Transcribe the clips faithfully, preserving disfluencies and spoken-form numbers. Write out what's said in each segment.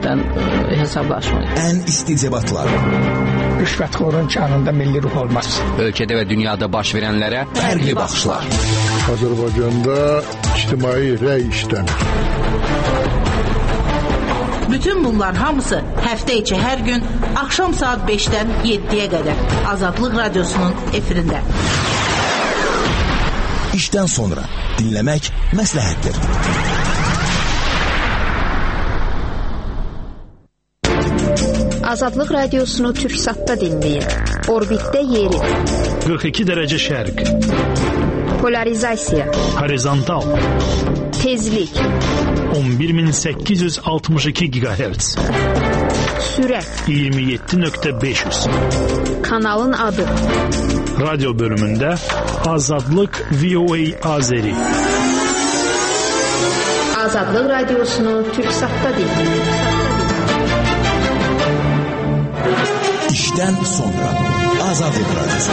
yenidən hesablaşmalıyıq. Ən isti debatlar. Rüşvətxorun canında milli ruh olmaz. Ölkədə və dünyada baş verənlərə fərqli baxışlar. Azərbaycanda ictimai rəy işləmir. Bütün bunlar hamısı həftə içi hər gün axşam saat beşdən yeddiyə qədər Azadlıq Radiosunun efirində. İşdən sonra dinləmək məsləhətdir. Azadlıq Radiosunu Türksatda dinləyin. Orbitdə yeri. qırx iki dərəcə şərq. Polarizasiya. Horizontal. Tezlik. on bir min səkkiz yüz altmış iki gigahertz. Sürət. iyirmi yeddi nöqtə beş yüz. Kanalın adı. Radyo bölümündə Azadlıq V O A Azeri. Azadlıq Radiosunu Türksatda dinləyin. İşdən sonra Azadlıq Radiosu.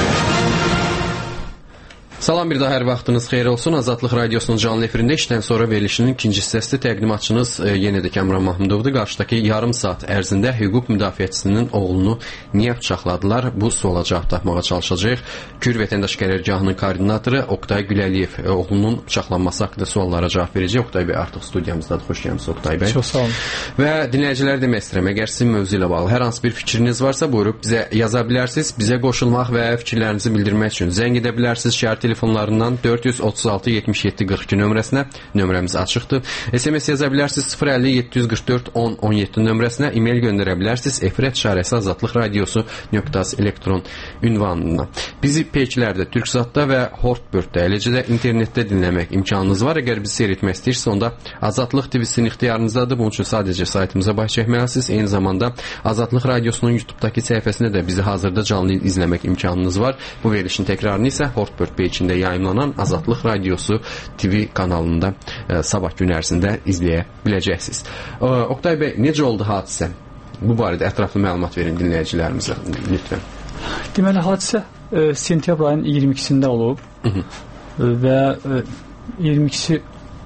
Salam, bir daha hər vaxtınız xeyir olsun. Azadlıq Radiosunun canlı efirində işdən sonra verilişinin ikinci hissəsi təqdimatçınız e, yenə də Kəmran Mahmudovdur. Qarşıdakı yarım saat ərzində hüquq müdafiəçisinin oğlunu niyə bıçaqladılar? Bu suala cavab tapmağa çalışacağıq. Kür Vətəndaş Qərargahının koordinatoru Oqtay Güləliyev e, oğlunun bıçaqlanması haqqında suallara cavab verəcək. Oqtay bəy artıq studiyamızdadır. Xoş gəlmisiniz Oqtay bəy. Çox sağ olun. Və dinləyiciləri demək istəyirəm, əgər sizin mövzu ilə bağlı hər hansı bir fikriniz varsa, buyurub bizə yaza bilərsiniz. Bizə qoşulmaq və fikirlərinizi bildirmək üçün zəng edə bilərsiniz. Şəhər telefonlarından dörd yüz otuz altı yetmiş yeddi qırx iki nömrəsinə, nömrəmiz açıqdır. S M S yaza bilərsiniz sıfır əlli yeddi yüz qırx dörd on on yeddi nömrəsinə, e-mail göndərə bilərsiniz efirət işarəsi azadlıq radiosu nöqtə az elektron ünvanına. Bizi peykilərdə, Türksatda və Hortbirddə, eləcə də internetdə dinləmək imkanınız var. Əgər bizi seyr etmək istəyirsə, onda Azadlıq T V-sinin ixtiyarınızdadır. Bunun üçün sadəcə saytımıza baş çəkməlisiniz. Eyni zamanda Azadlıq Radiosunun YouTube-dakı səhifəsində də bizi hazırda canlı izləmək imkanınız var. Bu verilişin təkrarını isə Hortbird peyçində yayımlanan Azadlıq Radiosu T V kanalında e, sabah gün ərzində izləyə biləcəksiniz. E, Oqtay bəy, necə oldu hadisə? Bu barədə ətraflı məlumat verin dinləyicilərimizə lütfən. Deməli, hadisə e, sentyabr ayının iyirmi ikisində olub. Hı -hı. E, və e, iyirmi ikisi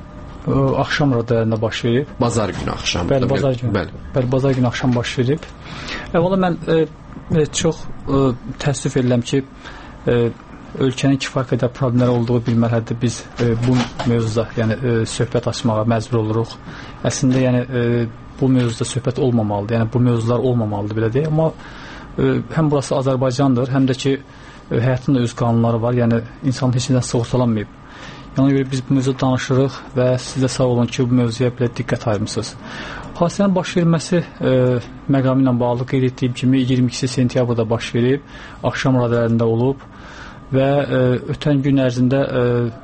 e, axşam radələrində baş verib. Bazar günü axşam. Bəli, bazar günü. Bəli. Bəli, bazar günü axşam baş verib. Əvvəla mən e, e, çox e, təəssüf edirəm ki, e, ölkənin kifayət qədər problemləri olduğu bir mərhələdə biz e, bu mövzuda, yəni e, söhbət açmağa məcbur oluruq. Əslində, yəni e, bu mövzuda söhbət olmamalıdır. Yəni bu mövzular olmamalıdır belə deyək. Amma e, həm burası Azərbaycandır, həm də ki e, həyatın da öz qanunları var. Yəni insan heç nədən sığortalanmayıb. Yəni ona görə biz bu mövzuda danışırıq və siz də sağ olun ki, bu mövzuya belə diqqət ayırmısınız. Hadisənin baş verməsi e, məqamı ilə bağlı qeyd etdiyim kimi iyirmi ikisi sentyabrda baş verib, axşam radələrində olub. Və e, ötən gün ərzində e,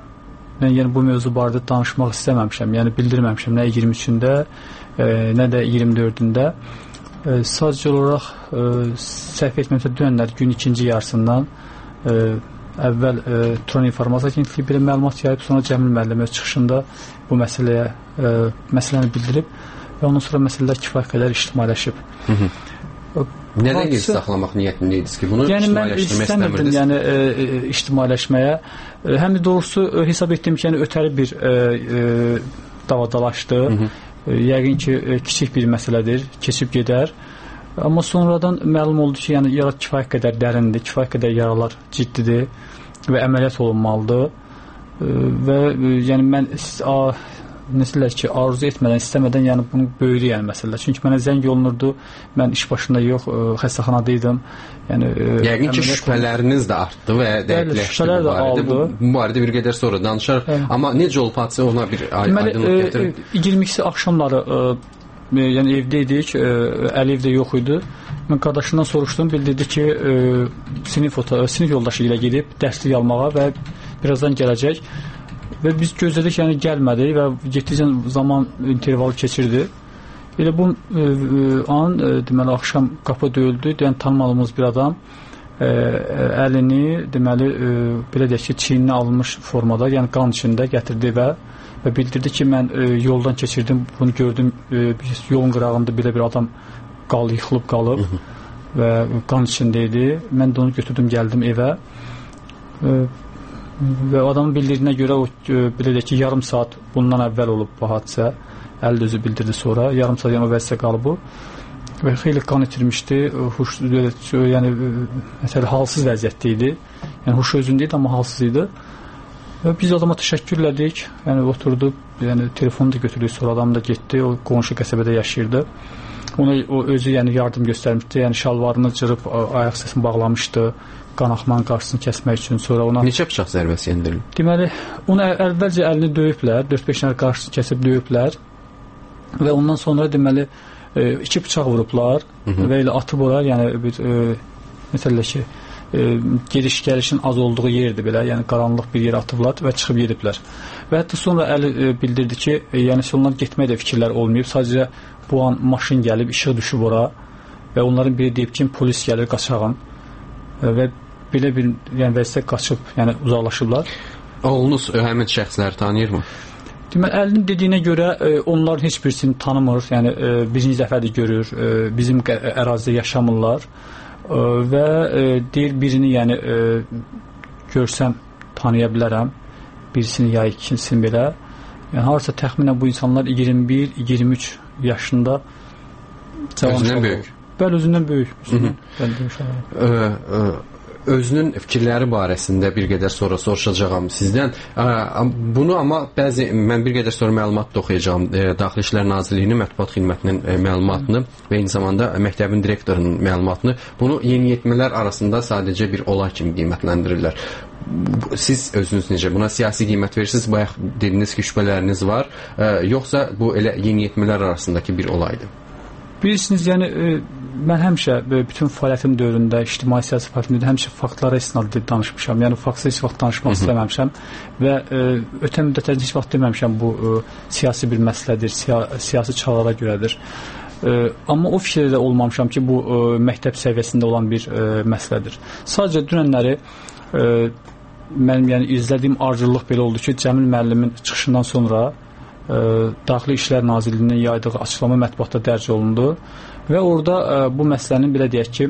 mən yəni bu mövzu barədə danışmaq istəməmişəm, yəni bildirməmişəm nə iyirmi üçündə, e, nə də iyirmi dördündə. E, sadəcə olaraq e, səhv etməmsə dönənlər gün ikinci yarısından e, əvvəl e, Turan İnformasiya Agentliyi belə məlumat yayıb, sonra Cəmil müəllim öz çıxışında bu məsələyə e, məsələni bildirib və ondan sonra məsələlər kifayət qədər ictimailəşib. Hı -hı. Nədən gizli saxlamaq niyyətindəydiniz ki, bunu yəni ictimailəşdirmək istəmirdiniz? Yəni e, e, ictimailəşməyə. E, həm də doğrusu e, hesab etdim ki, yəni ötəri bir e, e, davadalaşdı. Hı -hı. E, yəqin ki, e, kiçik bir məsələdir, keçib gedər. Amma sonradan məlum oldu ki, yəni yara kifayət qədər dərindir, kifayət qədər yaralar ciddidir və əməliyyat olunmalıdır. E, və e, yəni mən a, Nəsələr ki, arzu etmədən, istəmədən, yəni bunu böyürəyən məsələlər. Çünki mənə zəng olunurdu, mən iş başında yox, ə, xəstəxanadaydım. Yəni, ə, yəqin ki, şübhələriniz də artdı və dəqiqləşdi bu barədə. Bu, bu barədə bir qədər sonra danışar. Hə. Amma necə olub hadisə, ona bir aydınlıq gətirin. iyirmi ikisi axşamları ə, yəni evdəydik, ə, Əliyev də yox idi. Mən qardaşından soruşdum, bildirdi ki, ə, sinif, sinif yoldaşı ilə gedib dərslik almağa və birazdan gələcək. Və biz gözlədik, yəni gəlmədi və getdikcə zaman intervalı keçirdi. Elə bu e, an, e, deməli, axşam qapı döyüldü, yəni tanımadığımız bir adam e, əlini, deməli, e, belə deyək ki, çiynine alınmış formada, yəni qan içində gətirdi və, və bildirdi ki, mən e, yoldan keçirdim, bunu gördüm, e, yolun qırağında belə bir adam qal, yıxılıb qalıb Hı -hı. və qan içindeydi. Mən də onu götürdüm, gəldim evə. E, Və adamın bildirdiyinə görə o belə deyək ki, yarım saat bundan əvvəl olub bu hadisə. Əli də özü bildirdi sonra. Yarım saat yəni o vəziyyətdə qalıb o. Və xeyli qan itirmişdi. Huş, yəni məsələn halsız vəziyyətdə idi. Yəni huş özündə idi, amma halsız idi. Və biz adama təşəkkür elədik. Yəni oturdu, yəni telefonu da götürdük, sonra adam da getdi. O qonşu qəsəbədə yaşayırdı. Ona o özü yəni yardım göstərmişdi. Yəni şalvarını cırıb ayaq hissəsini bağlamışdı. Qan axmanın qarşısını kəsmək üçün. Sonra ona neçə bıçaq zərbəsi endirilib? Deməli, onu əvvəlcə əlini döyüblər, dörd beş nəfər qarşısını kəsib döyüblər. Və ondan sonra deməli iki bıçaq vurublar. Hı -hı. Və elə atıb ora, yəni bir e, məsələ ki, e, gediş-gəlişin az olduğu yerdir belə, yəni qaranlıq bir yerə atıblar və çıxıb gediblər. Və hətta sonra Əli e, bildirdi ki, e, yəni onlar getmək də fikirlər olmayıb. Sadəcə bu an maşın gəlib, işıq düşüb ora və onların biri deyib ki, polis gəlir, qaçağın. E, və belə bir yəni vəziyyətdə qaçıb, yəni uzaqlaşıblar. Oğlunuz həmin şəxsləri tanıyırmı? Deməli, Əlinin dediyinə görə e, onların heç birisini tanımır, yəni e, birinci dəfədir görür, e, bizim ərazidə yaşamırlar e, və e, deyir birini yəni e, görsəm tanıya bilərəm, birisini ya ikincisini belə. Yəni harasa təxminən bu insanlar iyirmi bir iyirmi üç yaşında cavan özündən böyük. Bəli, özündən böyük. Özündən, Hı -hı. Özünün fikirləri barəsində bir qədər sonra soruşacağam sizdən. Bunu amma bəzi mən bir qədər sonra məlumat da oxuyacağam. Daxili İşlər Nazirliyinin mətbuat xidmətinin məlumatını və eyni zamanda məktəbin direktorunun məlumatını. Bunu yeniyetmələr arasında sadəcə bir olay kimi qiymətləndirirlər. Siz özünüz necə buna siyasi qiymət verirsiniz? Bayaq dediniz ki, şübhələriniz var. Yoxsa bu elə yeniyetmələr arasındakı bir olaydır? Bilirsiniz, yəni e, mən həmişə e, bütün fəaliyyətim dövründə, ictimai siyasi fəaliyyətimdə həmişə faktlara isnad danışmışam. Yəni faktla heç vaxt danışmaq Hı -hı. istəməmişəm və e, ötən müddətdə heç vaxt deməmişəm bu e, siyasi bir məsələdir, siya siyasi çağlara görədir. E, amma o fikirdə olmamışam ki, bu e, məktəb səviyyəsində olan bir e, məsələdir. Sadəcə dünənləri e, mənim yəni izlədiyim ardıcıllıq belə oldu ki, Cəmil müəllimin çıxışından sonra Ə, Daxili İşlər Nazirliyinin yaydığı açıqlama mətbuatda dərc olundu və orada ə, bu məsələnin belə deyək ki,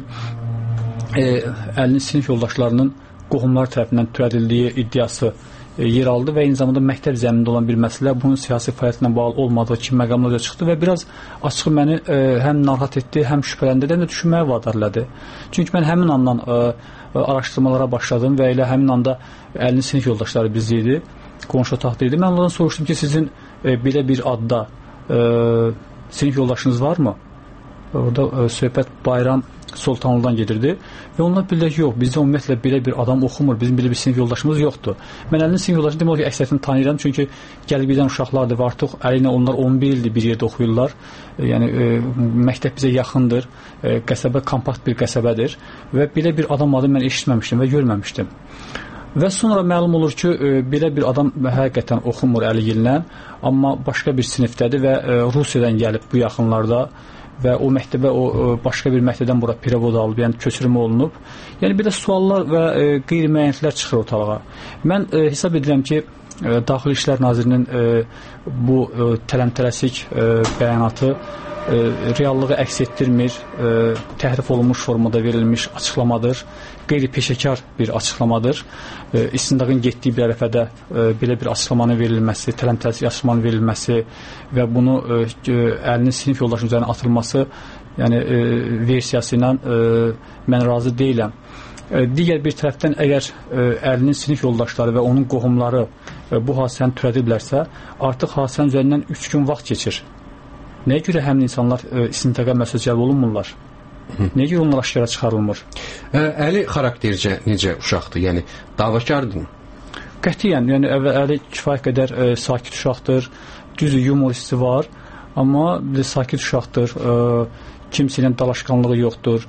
ə, Əlinin sinif yoldaşlarının qohumlar tərəfindən törədildiyi iddiası ə, yer aldı və eyni zamanda məktəb zəminində olan bir məsələ, bunun siyasi fəaliyyətlə bağlı olmadığı kimi məqamlarca çıxdı və biraz açıq məni ə, həm narahat etdi, həm şübhələndirdi, həm də düşünməyə vadar elədi. Çünki mən həmin andan ə, araşdırmalara başladım və elə həmin anda Əlinin sinif yoldaşları bizdə idi, qonşu otaqda idi. Mən ondan soruşdum ki, sizin e, belə bir adda e, sinif yoldaşınız varmı? Orada e, söhbət Bayram Sultanlıdan gedirdi və onlar bildirdi ki, yox, bizdə ümumiyyətlə belə bir adam oxumur, bizim belə bir sinif yoldaşımız yoxdur. Mən Əlinin sinif yoldaşını demək olar ki, əksəriyyətini tanıyıram, çünki gəlib gedən uşaqlardır və artıq Əli ilə onlar on bir ildir bir yerdə oxuyurlar. E, yəni e, məktəb bizə yaxındır, e, qəsəbə kompakt bir qəsəbədir və belə bir adam adı mən eşitməmişdim və görməmişdim. Və sonra məlum olur ki, e, belə bir adam həqiqətən oxumur Əli ilə, amma başqa bir sinifdədir və e, Rusiyadan gəlib bu yaxınlarda və o məktəbə, o e, başqa bir məktəbdən bura pirevod alıb, yəni köçürmə olunub. Yəni belə suallar və e, qeyri-müəyyənliklər çıxır ortalığa. Mən e, hesab edirəm ki, e, Daxili İşlər Nazirinin e, bu e, tələm-tələsik e, bəyanatı e, reallığı əks etdirmir, e, təhrif olunmuş formada verilmiş açıqlamadır. Qeyri-peşəkar bir açıqlamadır. E, İstintaqın getdiyi bir ərəfədə e, belə bir açıqlamanın verilməsi, tələm-tələsik açıqlamanın verilməsi və bunu e, Əlinin sinif yoldaşının üzərinə atılması, yəni e, versiyası ilə e, mən razı deyiləm. E, digər bir tərəfdən əgər e, Əlinin sinif yoldaşları və onun qohumları e, bu hadisəni törədiblərsə, artıq hadisənin üzərindən üç gün vaxt keçir. Nəyə görə həmin insanlar e, istintaqa məsəl cəlb olunmurlar? Nəyə görə onlar aşkara çıxarılmır? Əli xaraktercə necə uşaqdır? Yəni davakardır? Qətiyyən, yəni Əli kifayət qədər e, sakit uşaqdır. Düzdür, yumor hissi var, amma bir sakit uşaqdır. E, kimsə ilə dalaşqanlığı yoxdur.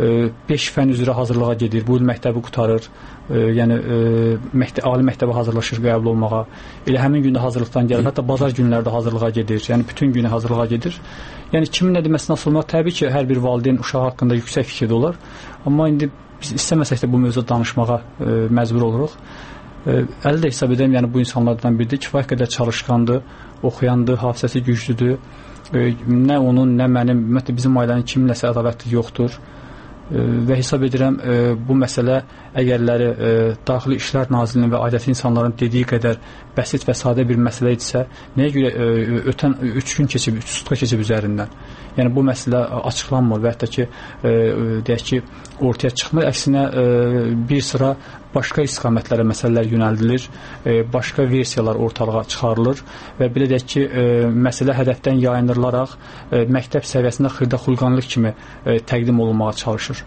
beş fən üzrə hazırlığa gedir. Bu il məktəbi qurtarır. E, yəni e, məktəb, ali məktəbə hazırlaşır qəbul olmağa. Elə həmin gündə hazırlıqdan gəlir. Hətta bazar günlərdə hazırlığa gedir. Yəni bütün günü hazırlığa gedir. Yəni kimin nə deməsindən asılı olmaq, təbii ki, hər bir valideyn uşaq haqqında yüksək fikirdə olar. Amma indi biz istəməsək də bu mövzuda danışmağa e, məcbur oluruq. E, Əli də hesab edirəm, yəni bu insanlardan biridir. Kifayət qədər çalışqandır, oxuyandır, hafizəsi güclüdür. E, nə onun, nə mənim, ümumiyyətlə bizim ailənin kiminləsə ədavəti yoxdur. və hesab edirəm bu məsələ əgərləri Daxili İşlər Nazirliyinin və Aidiyyatı insanların dediyi qədər bəsit və sadə bir məsələ idisə, nəyə görə ötən üç gün keçib, üç sutka keçib üzərindən? Yəni bu məsələ açıqlanmır və hətta ki, deyək ki, ortaya çıxmır. Əksinə bir sıra başqa istiqamətlərə məsələlər yönəldilir, başqa versiyalar ortalığa çıxarılır və belə deyək ki, məsələ hədəfdən yayınırılaraq məktəb səviyyəsində xırda xulqanlıq kimi təqdim olunmağa çalışır.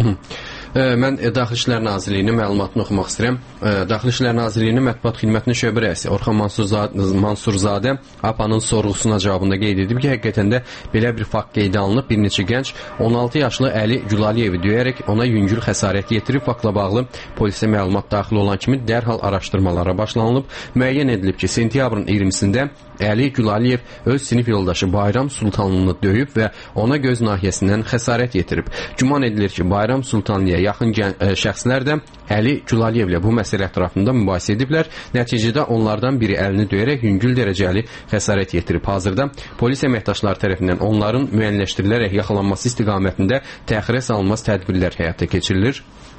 Mən Daxili İşlər Nazirliyinin məlumatını oxumaq istəyirəm. Daxili İşlər Nazirliyinin mətbuat xidmətinin şöbə rəisi Orxan Mansurzadə, Mansurzadə A P A-nın sorğusuna cavabında qeyd edib ki, həqiqətən də belə bir fakt qeydə alınıb. Bir neçə gənc on altı yaşlı Əli Gülaliyevi döyərək ona yüngül xəsarət yetirib. Faktla bağlı polisə məlumat daxil olan kimi dərhal araşdırmalara başlanılıb. Müəyyən edilib ki, sentyabrın iyirmisində Əli Gülaliyev öz sinif yoldaşı Bayram Sultanlını döyüb və ona göz nahiyəsindən xəsarət yetirib. Güman edilir ki, Bayram Sultanlıya yaxın şəxslər də Əli Gülaliyevlə bu məsələ ətrafında mübahisə ediblər. Nəticədə onlardan biri əlini döyərək yüngül dərəcəli xəsarət yetirib. Hazırda polis əməkdaşları tərəfindən onların müəyyənləşdirilərək yaxalanması istiqamətində təxirə salınmaz tədbirlər həyata keçirilir.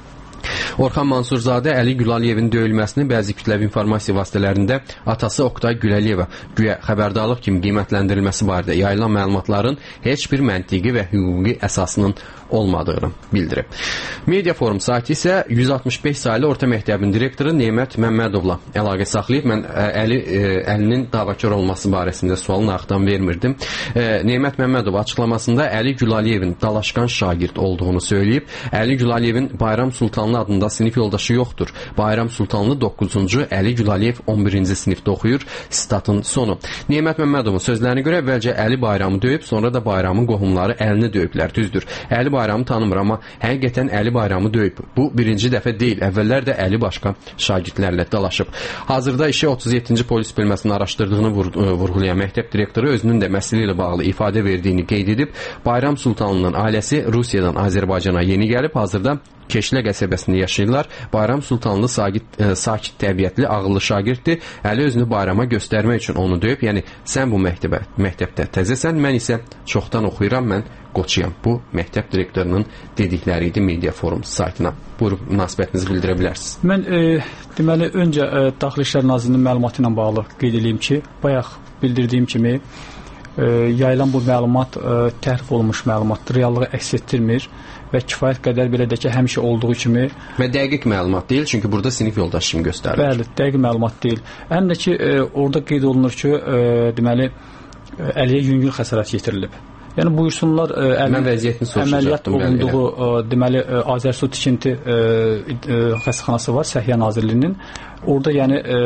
Orxan Mansurzadə Əli Gülaliyevin döyülməsini bəzi kütləvi informasiya vasitələrində atası Oqtay Gülaliyeva güya xəbərdarlıq kimi qiymətləndirilməsi barədə yayılan məlumatların heç bir məntiqi və hüquqi əsasının olmadığını bildirib. Media Forum saiti isə yüz altmış beş saylı orta məktəbin direktoru Nemət Məmmədovla əlaqə saxlayıb. Mən Əli, Əlinin davakar olması barəsində sualını axtan vermirdim. Nemət Məmmədov açıqlamasında Əli Gülaliyevin dalaşqan şagird olduğunu söyləyib. Əli Gülaliyevin Bayram Sultanlı adında sinif yoldaşı yoxdur. Bayram Sultanlı doqquzuncu, Əli Gülaliyev on birinci sinifdə oxuyur. Statın sonu. Nemət Məmmədovun sözlərinə görə əvvəlcə Əli Bayramı döyüb, sonra da Bayramın qohumları Əlini döyüblər. Düzdür. Əli Bayramı tanımır, amma həqiqətən Əli Bayramı döyüb. Bu birinci dəfə deyil. Əvvəllər də Əli başqa şagirdlərlə dalaşıb. Hazırda işi otuz yeddinci polis bölməsinin araşdırdığını vur vurğulayan məktəb direktoru özünün də məsələ ilə bağlı ifadə verdiyini qeyd edib. Bayram Sultanlının ailəsi Rusiyadan Azərbaycana yeni gəlib, hazırda Keşlə qəsəbəsində yaşayırlar. Bayram Sultanlı sakit, e, sakit təbiətli, ağıllı şagirddir. Əli özünü Bayrama göstərmək üçün onu döyüb. Yəni sən bu məktəbə, məktəbdə təzəsən, mən isə çoxdan oxuyuram, mən qoçuyam. Bu məktəb direktorunun dedikləri idi Media Forum saytına. Buyurub münasibətinizi bildirə bilərsiniz. Mən e, deməli öncə e, Daxili İşlər Nazirliyinin məlumatı ilə bağlı qeyd edeyim ki, bayaq bildirdiyim kimi e, yayılan bu məlumat e, təhrif olunmuş məlumatdır, reallığı əks etdirmir və kifayət qədər belə də ki, həmişə olduğu kimi və dəqiq məlumat deyil, çünki burada sinif yoldaşı kimi göstərilir. Bəli, dəqiq məlumat deyil. Həm də ki, e, orada qeyd olunur ki, e, deməli Əliyə yüngül xəsarət yetirilib. Yəni buyursunlar e, əməliyyat olunduğu e, deməli e, Azərsu tikinti e, e, xəstəxanası var, Səhiyyə Nazirliyinin. Orada yəni e,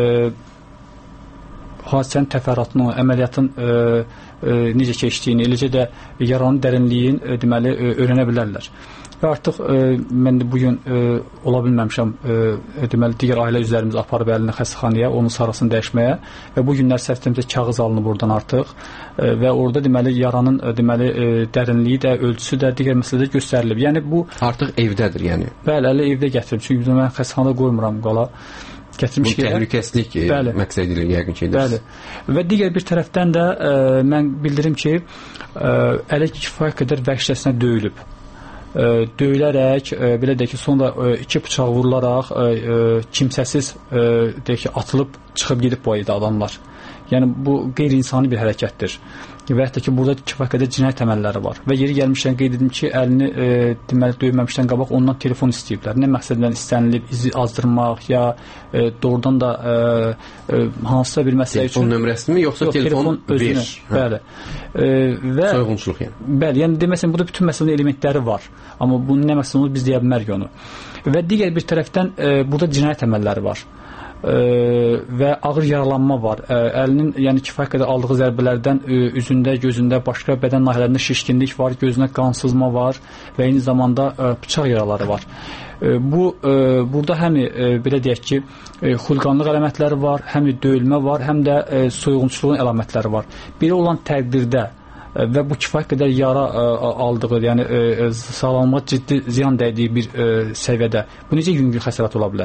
hadisənin təfərrüatını, əməliyyatın e, e, necə keçdiyini, eləcə də yaranın dərinliyin e, deməli e, öyrənə bilərlər. Və artıq e, mən də bugün e, ola bilməmişəm e, deməli digər ailə üzvlərimiz aparıb Əlini xəstəxanaya, onun sarısını dəyişməyə və bu günlər səhvimizə kağız alınıb buradan artıq e, və orada deməli yaranın e, deməli e, dərinliyi də, ölçüsü də digər məsələdə göstərilib. Yəni bu artıq evdədir, yəni. Bəli, Əli evdə gətirib. Çünki mən xəstəxanada qoymuram qala. Bu təhlükəsizlik məqsədi ilə yəqin ki edirsiniz. Bəli. Və digər bir tərəfdən də e, mən bildirim ki, e, Əli kifayət qədər vəhşicəsinə döyülüb. E, döyülərək, e, belə deyək ki, sonra e, iki bıçaq vurularaq e, e, kimsəsiz e, deyək ki, atılıb çıxıb gedib bu ayda adamlar. Yəni bu qeyri-insani bir hərəkətdir. Və hətta ki, burada kifayət qədər cinayət əməlləri var. Və yeri gəlmişdən qeyd edim ki, Əlini e, deməli döyməmişdən qabaq ondan telefon istəyiblər. Nə məqsədlə istənilib, izi azdırmaq ya e, doğrudan da e, e, hansısa bir məsələ üçün telefon nömrəsini yoxsa yox, telefon, telefon özünü, ver. Bəli. E, və soyğunçuluq yəni. Bəli, yəni deməsən burada bütün məsələnin elementləri var. Amma bunun nə məqsədi olur biz deyə bilmərik onu. Və digər bir tərəfdən e, burada cinayət əməlləri var. Ə, və ağır yaralanma var. Ə, Əlinin yəni kifayət qədər aldığı zərbələrdən ə, üzündə, gözündə, başqa bədən nahiyələrində şişkinlik var, gözünə qan sızma var və eyni zamanda ə, bıçaq yaraları var. Ə, bu ə, burada həm ə, belə deyək ki, ə, xulqanlıq əlamətləri var, həm döyülmə var, həm də ə, soyğunçuluğun əlamətləri var. Belə olan təqdirdə və bu kifayət qədər yara ə, aldığı, yəni ə, sağlamlığa ciddi ziyan dəydiyi bir ə, səviyyədə bu necə yüngül xəsarət ola bilər?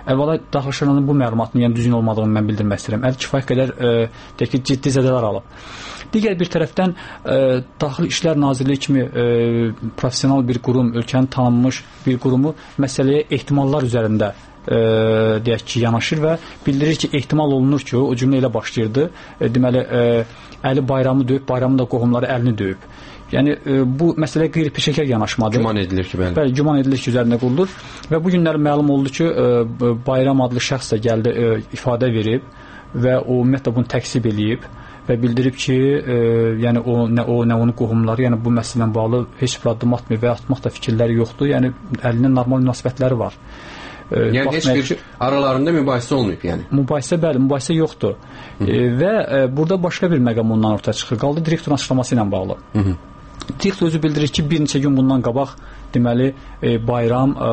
Əvvəla daxili İşlər Nazirliyinin bu məlumatın yəni düzgün olmadığını mən bildirmək istəyirəm. Əli kifayət qədər e, deyək ki, ciddi zədələr alıb. Digər bir tərəfdən e, Daxili İşlər Nazirliyi kimi e, professional bir qurum, ölkənin tanınmış bir qurumu məsələyə ehtimallar üzərində e, deyək ki, yanaşır və bildirir ki, ehtimal olunur ki, o cümlə ilə başlayırdı. E, deməli, e, Əli Bayramı döyüb, Bayramın da qohumları Əlini döyüb. Yəni e, bu məsələ qeyri-peşəkar yanaşmadır. Güman edilir ki, bəli. Bəli, güman edilir ki, üzərində qurulur və bu günlər məlum oldu ki, e, Bayram adlı şəxs də gəldi, e, ifadə verib və o ümumiyyətlə bunu təksib eləyib və bildirib ki, e, yəni o nə o nə onun qohumları, yəni bu məsələ ilə bağlı heç bir addım atmır və atmaq da fikirləri yoxdur. Yəni əlinin normal münasibətləri var. E, yəni heç bir ki, aralarında mübahisə olmayıb, yəni. Mübahisə bəli, mübahisə yoxdur. E, və e, burada başqa bir məqam ondan ortaya çıxır. Qaldı direktorun açıqlaması ilə bağlı. Hı -hı. Direktor özü bildirir ki, bir neçə gün bundan qabaq deməli e, Bayram e,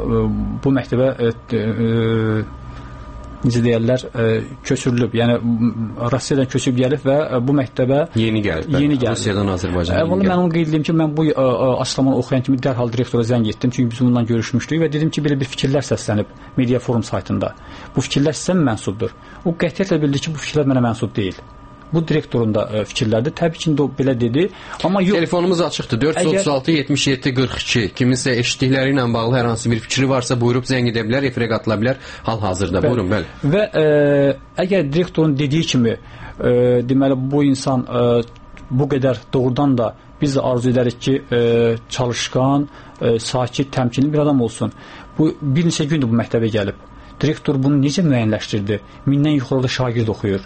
bu məktəbə e, e, necə deyirlər, e, köçürülüb. Yəni Rusiyadan köçüb gəlib və bu məktəbə yeni gəlib. Yeni gəlib. Rusiyadan Azərbaycana. Əvvəla mən onu qeyd edeyim ki, mən bu açıqlamanı oxuyan kimi dərhal direktora zəng etdim. Çünki biz bundan görüşmüşdük və dedim ki, belə bir fikirlər səslənib Media Forum saytında. Bu fikirlər sizə mənsubdur. O qətiyyətlə bildi ki, bu fikirlər mənə mənsub deyil. Bu direktorun da e, fikirlərdir. Təbii ki, o belə dedi. Amma yox. Telefonumuz açıqdır. dörd yüz otuz altı yetmiş yeddi qırx iki. Kiminsə eşitdikləri ilə bağlı hər hansı bir fikri varsa buyurub zəng edə bilər, efirə qatıla bilər. Hal-hazırda. Bəli. Buyurun, bəli. Və e, əgər direktorun dediyi kimi e, deməli bu insan e, bu qədər doğrudan da biz arzu edərik ki, e, çalışqan, e, sakit, təmkinli bir adam olsun. Bu bir neçə gündür bu məktəbə gəlib. Direktor bunu necə müəyyənləşdirdi? Mindən yuxarıda şagird oxuyur.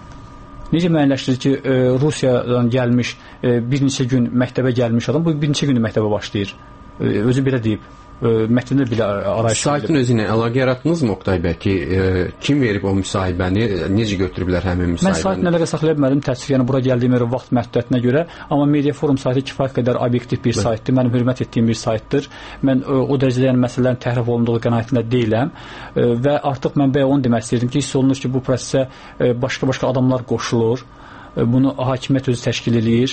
Necə müəyyənləşdirir ki, e, Rusiyadan gəlmiş, e, bir neçə gün məktəbə gəlmiş adam, bu bir neçə gündə məktəbə başlayır. E, özü belə deyib. E, məktəbdə belə arayış. Saytın özü ilə əlaqə yaratdınızmı Oqtay bəy ki, e, kim verib o müsahibəni, necə götürüblər həmin müsahibəni? Mən saytın əlaqə saxlaya bilmədim, təəssüf, yəni bura gəldiyim yerə vaxt məhdudiyyətinə görə, amma Media Forum saytı kifayət qədər obyektiv bir saytdır, mənim hörmət etdiyim bir saytdır. Mən e, o dərəcədə yəni məsələlərin təhrif olunduğu qənaətində deyiləm e, və artıq mən bəyə onu demək istəyirdim ki, hiss olunur ki, bu prosesə e, başqa-başqa adamlar qoşulur. Bunu hakimiyyət özü təşkil eləyir.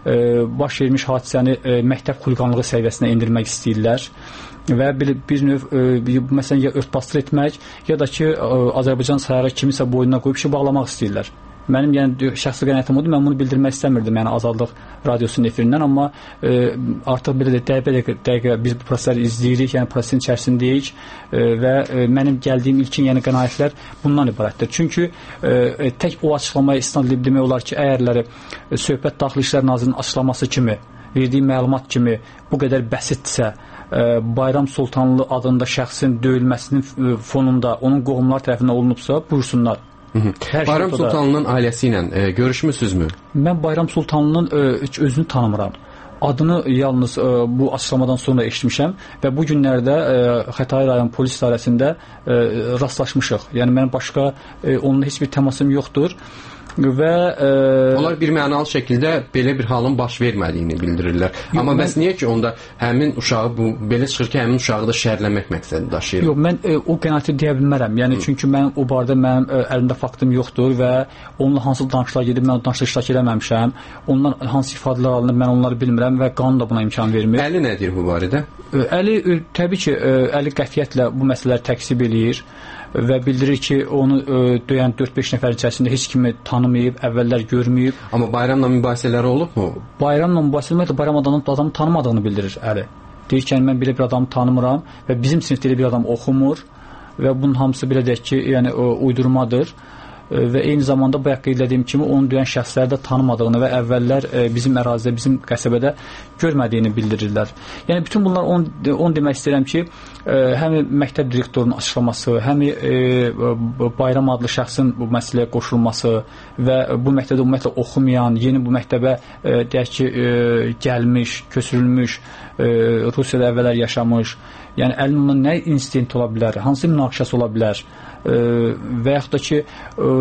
Baş vermiş hadisəni məktəb xuliqanlığı səviyyəsinə endirmək istəyirlər və bir, bir növ məsələn ya örtbasdır etmək, ya da ki Azərbaycan sayaraq kimisə boynuna qoyub işi bağlamaq istəyirlər. Mənim yəni şəxsi qənaətim odur, mən bunu bildirmək istəmirdim, yəni Azadlıq radiosunun efirindən, amma e, artıq belə də dəqiqə dəqiqə biz bu prosesləri izləyirik, yəni prosesin içərisindəyik e, və e, mənim gəldiyim ilkin yəni qənaətlər bundan ibarətdir. Çünki e, tək o açıqlamaya istinad edib demək olar ki, əgərləri e, söhbət Daxili İşlər Nazirliyinin açıqlaması kimi, verdiyi məlumat kimi bu qədər bəsitdirsə, e, Bayram Sultanlı adında şəxsin döyülməsinin e, fonunda onun qohumlar tərəfindən olunubsa, buyursunlar. Hı -hı. Bayram Sultanlının ailəsi ilə e, görüşmüsünüzmü? Mən Bayram Sultanlının e, özünü tanımıram. Adını yalnız e, bu açıqlamadan sonra eşitmişəm və bu günlərdə e, Xətai rayon polis idarəsində e, rastlaşmışıq. Yəni mənim başqa e, onunla heç bir təmasım yoxdur. Və e, onlar bir mənalı şəkildə belə bir halın baş vermədiyini bildirirlər. Yox, amma bəs mən, niyə ki onda həmin uşağı bu belə çıxır ki, həmin uşağı da şəhərləmək məqsədi daşıyır? Yox, mən e, o qənaəti deyə bilmərəm. Yəni Hı. çünki mən o barədə mənim e, əlimdə faktım yoxdur və onunla hansı danışıqlar gedib mən o danışıqda iştirak eləməmişəm. Ondan hansı ifadələr alınıb mən onları bilmirəm və qanun da buna imkan vermir. Əli nə deyir bu barədə? E, Əli e, təbii ki, e, Əli qətiyyətlə bu məsələləri təksib eləyir və bildirir ki, onu e, döyən dörd beş nəfər içərisində heç kimi tanımayıb, əvvəllər görməyib. Amma Bayramla mübahisələri olubmu? Bayramla mübahisələri Bayram adamın adamı tanımadığını bildirir Əli. Deyir ki, yəni, mən belə bir adamı tanımıram və bizim sinifdə elə bir adam oxumur və bunun hamısı belə deyək ki, yəni o, uydurmadır. Və eyni zamanda bayaq qeyd etdiyim kimi onu döyən şəxsləri də tanımadığını və əvvəllər e, bizim ərazidə, bizim qəsəbədə görmədiyini bildirirlər. Yəni bütün bunlar onu, onu demək istəyirəm ki, e, həm məktəb direktorunun açıqlaması, həm e, Bayram adlı şəxsin bu məsələyə qoşulması və bu məktəbdə ümumiyyətlə oxumayan, yeni bu məktəbə e, deyək ki, e, gəlmiş, köçürülmüş, e, Rusiyada əvvəllər yaşamış, yəni əlinin nə instinkt ola bilər, hansı münaqişəsi ola bilər? E, və yaxud da ki e,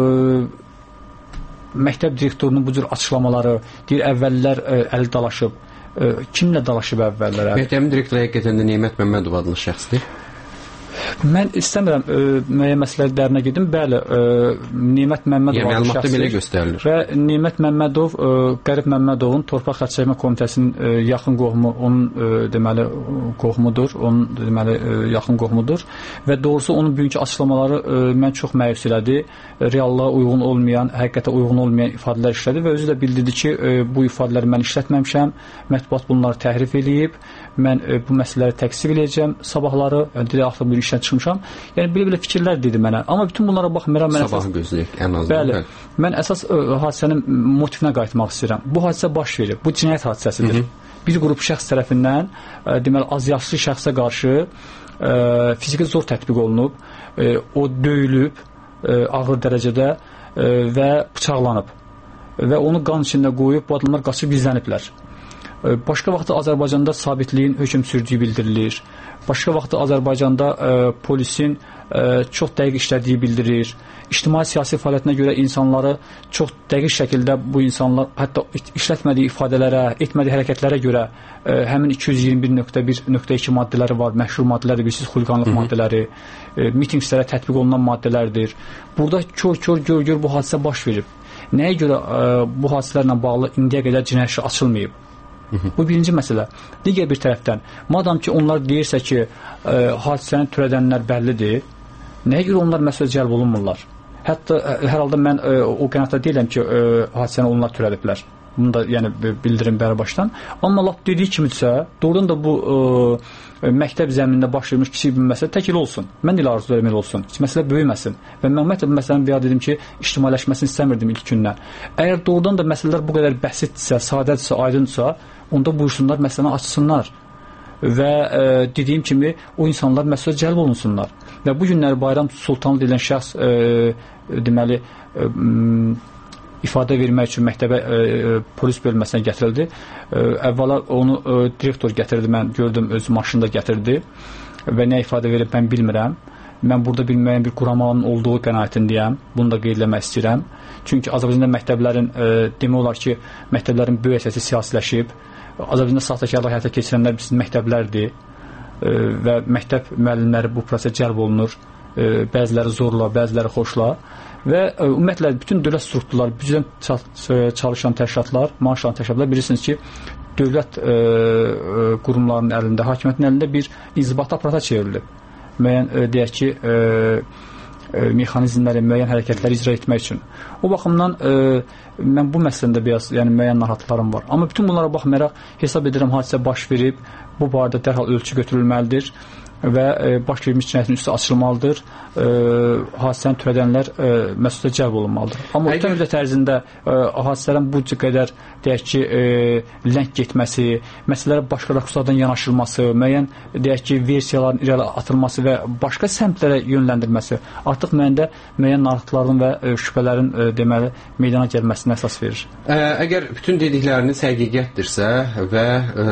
məktəb direktorunun bu cür açıqlamaları deyir, əvvəllər e, əli dalaşıb, e, kimlə dalaşıb əvvəllər? Məktəbin direktoru həqiqətən də Nemət Məmmədov adlı şəxsdir. Mən istəmirəm e, müəyyən məsələlər dərinə gedim. Bəli, e, Nemət Məmmədov yəni, məlumatda belə göstərilir. Və Nemət Məmmədov e, Qərib Məmmədovun Torpaq Xərcləmə Komitəsinin e, yaxın qohumu, onun e, deməli qohumudur, onun deməli e, yaxın qohumudur və doğrusu onun bugünkü açıqlamaları e, mən çox məyus elədi. Reallığa uyğun olmayan, həqiqətə uyğun olmayan ifadələr işlədi və özü də bildirdi ki, e, bu ifadələri mən işlətməmişəm. Mətbuat bunları təhrif eləyib. Mən e, bu məsələləri təksib eləyəcəm. Sabahları yəni, deyə axı bir işdən çıxmışam. Yəni belə-belə fikirlər dedi mənə. Amma bütün bunlara baxmayaraq mən sabahı əsas gözləyək ən azından. Bəli. Bəli. Mən əsas ə, hadisənin motivinə qayıtmaq istəyirəm. Bu hadisə baş verib. Bu cinayət hadisəsidir. Hı -hı. Bir qrup şəxs tərəfindən ə, deməli azyaşlı şəxsə qarşı ə, fiziki zor tətbiq olunub, ə, o döyülüb ə, ağır dərəcədə ə, və bıçaqlanıb və onu qan içində qoyub bu adamlar qaçıb gizləniblər. Başqa vaxtda Azərbaycanda sabitliyin hökm sürdüyü bildirilir. Başqa vaxtda Azərbaycanda ə, polisin ə, çox dəqiq işlədiyi bildirilir. İctimai siyasi fəaliyyətinə görə insanları çox dəqiq şəkildə bu insanlar hətta işlətmədiyi ifadələrə, etmədiyi hərəkətlərə görə ə, həmin iki yüz iyirmi bir nöqtə bir nöqtə iki maddələri var. Məşhur maddələrdir, bilirsiniz, xuliqanlıq Hı -hı. maddələri, ə, mitinqlərə tətbiq olunan maddələrdir. Burada kör-kör gör-gör bu hadisə baş verib. Nəyə görə ə, bu hadisələrlə bağlı indiyə qədər cinayət işi açılmayıb? Bu birinci məsələ. Digər bir tərəfdən, madam ki onlar deyirsə ki, ə, hadisəni törədənlər bəllidir, nəyə görə onlar məsələ cəlb olunmurlar? Hətta ə, hər halda mən ə, o qənaətdə deyiləm ki, ə, hadisəni onlar törədiblər. Bunu da yəni bildirim bəri başdan. Amma lap dediyi kimidirsə, doğrudan da bu ə, məktəb zəminində baş vermiş kiçik bir məsələ təkil olsun. Mən də elə arzu edirəm elə olsun. Heç məsələ böyüməsin. Və mən ümumiyyətlə bu məsələni bir dedim ki, ictimailəşməsini istəmirdim ilk gündən. Əgər doğrudan da məsələlər bu qədər bəsitdirsə, sadədirsə, aydınsa, onda buyursunlar, məsələni açsınlar və e, dediyim kimi o insanlar məsələ cəlb olunsunlar. Və bu günləri Bayram Sultanlı deyilən şəxs e, deməli e, ifadə vermək üçün məktəbə e, polis bölməsinə gətirildi. E, əvvəla onu e, direktor gətirdi, mən gördüm, öz maşında gətirdi və nə ifadə verib mən bilmirəm. Mən burada bilməyən bir quramanın olduğu qənaətindəyəm. Bunu da qeyd etmək istəyirəm. Çünki Azərbaycanda məktəblərin e, demək olar ki, məktəblərin böyük hissəsi siyasiləşib. Azərbaycanda saxtakarlıq həyata keçirənlər bizim məktəblərdir e, və məktəb müəllimləri bu prosesə cəlb olunur. E, bəziləri zorla, bəziləri xoşla və e, ümumiyyətlə bütün dövlət strukturları, büdcədən çalışan təşkilatlar, maaş alan təşkilatlar bilirsiniz ki, dövlət e, e, qurumlarının əlində, hakimiyyətin əlində bir inzibati aparata çevrilib. Müəyyən e, deyək ki, e, e, mexanizmləri, müəyyən hərəkətləri icra etmək üçün. O baxımdan e, mən bu məsələdə biraz yəni müəyyən narahatlarım var. Amma bütün bunlara baxmayaraq hesab edirəm hadisə baş verib, bu barədə dərhal ölçü götürülməlidir və e, baş vermiş cinayətin üstü açılmalıdır. E, hadisəni törədənlər e, məsuliyyətə cəlb olunmalıdır. Amma ötən müddət ərzində e, hadisələrin bu qədər deyək ki, e, ləng getməsi, məsələlərə başqa rakurslardan yanaşılması, müəyyən deyək ki, versiyaların irəli atılması və başqa səmtlərə yönləndirməsi artıq məndə müəyyən narahatların və e, şübhələrin e, deməli meydana gəlməsinə əsas verir. Ə, əgər bütün dedikləriniz həqiqətdirsə və ə,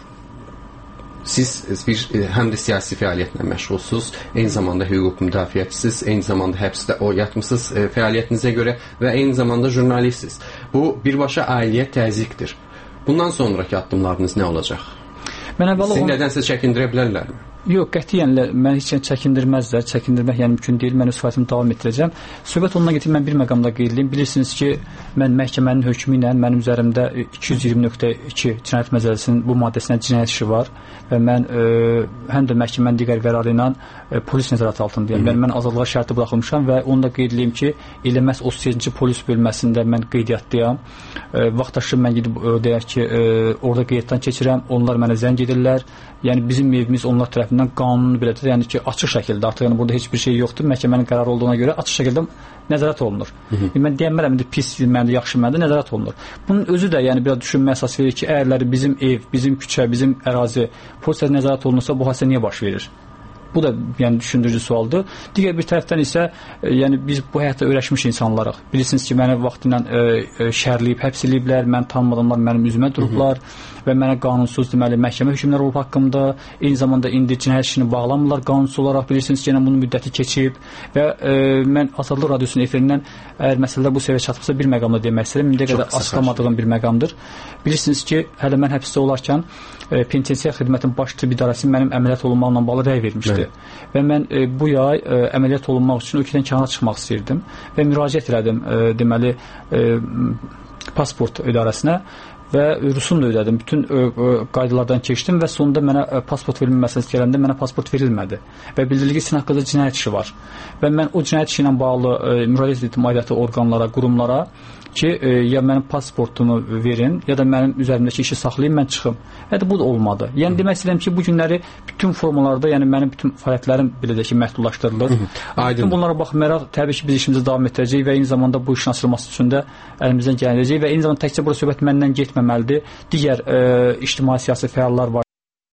siz bir həm də siyasi fəaliyyətlə məşğulsuz, eyni zamanda hüquq müdafiəçisiz, eyni zamanda həbsdə o yatmısınız ə, fəaliyyətinizə görə və eyni zamanda jurnalistsiz. Bu birbaşa ailəyə təzyiqdir. Bundan sonraki addımlarınız nə olacaq? Mən əvvəla Sizi onu... nədənsə çəkindirə bilərlərmi? Yox, qətiyyən mən heç yəni çəkindirməzlər. Çəkindirmək yəni mümkün deyil. Mən öz fəaliyyətimi davam etdirəcəm. Söhbət ondan getir, mən bir məqamda qeyd edeyim. Bilirsiniz ki, mən məhkəmənin hökmü ilə mənim üzərimdə iki yüz iyirmi nöqtə iki Cinayət Məcəlləsinin bu maddəsinə cinayət işi var və mən e, həm də məhkəmənin digər qərarı ilə e, polis nəzarəti altındayım. Yəni mən azadlığa şərti buraxılmışam və onu da qeyd edeyim ki, elə məhz otuz yeddinci polis bölməsində mən qeydiyyatdayam. E, vaxtaşırı mən gedib e, deyək ki, e, orada qeydiyyatdan keçirəm. Onlar mənə zəng edirlər. Yəni bizim evimiz onlar tərəfindən qanuni belədir. Yəni ki, açıq şəkildə artıq yəni burada heç bir şey yoxdur. Məhkəmənin qərarı olduğuna görə açıq şəkildə nəzarət olunur. Hı -hı. Yəni, mən deyəmərəm indi pis, məndə yaxşı, məndə nəzarət olunur. Bunun özü də yəni biraz düşünmə əsas verir ki, əgərləri bizim ev, bizim küçə, bizim ərazi polislə nəzarət olunursa bu hadisə niyə baş verir? Bu da yəni düşündürücü sualdır. Digər bir tərəfdən isə e, yəni biz bu həyatda öyrəşmiş insanlarıq. Bilirsiniz ki, məni vaxtıyla e, e, şərləyib, həbs eləyiblər, mən tanımadımlar mənim üzümə durublar Hı -hı. və mənə qanunsuz deməli məhkəmə hökmləri olub haqqımda. Eyni zamanda indi cinayət işini bağlamırlar qanunsuz olaraq. Bilirsiniz ki, yəni bunun müddəti keçib və e, mən Azadlıq Radiosunun efirindən əgər məsələlər bu səviyyə çatıbsa bir məqamla demək istəyirəm. İndiyə qədər açıqlamadığım bir məqamdır. Bilirsiniz ki, hələ mən həbsdə olarkən e, penitensiar xidmətin baş tibb idarəsi mənim əməliyyat olunmağımla bağlı rəy vermişdi. idi. Və mən e, bu yay e, əməliyyat olunmaq üçün ölkədən kənara çıxmaq istəyirdim və müraciət elədim e, deməli e, pasport idarəsinə və rusum da ödədim. Bütün ə, ə, qaydalardan keçdim və sonunda mənə ə, pasport verilmə məsələsi gələndə mənə pasport verilmədi. Və bildirildi ki, sizin haqqında cinayət işi var. Və mən o cinayət işi ilə bağlı ə, müraciət etdim aidiyyatı orqanlara, qurumlara ki, ə, ya mənim pasportumu verin, ya da mənim üzərimdəki işi saxlayın, mən çıxım. Və də bu da olmadı. Yəni demək istəyirəm ki, bu günləri bütün formalarda, yəni mənim bütün fəaliyyətlərim belə də ki, məhdudlaşdırılır. Bütün bunlara baxmayaraq təbii ki, biz işimizi davam etdirəcəyik və eyni zamanda bu işin açılması üçün də əlimizdən gələcək və eyni zamanda təkcə burada söhbət məndən getməməlidir. Digər ə, ictimai siyasi fəallar var.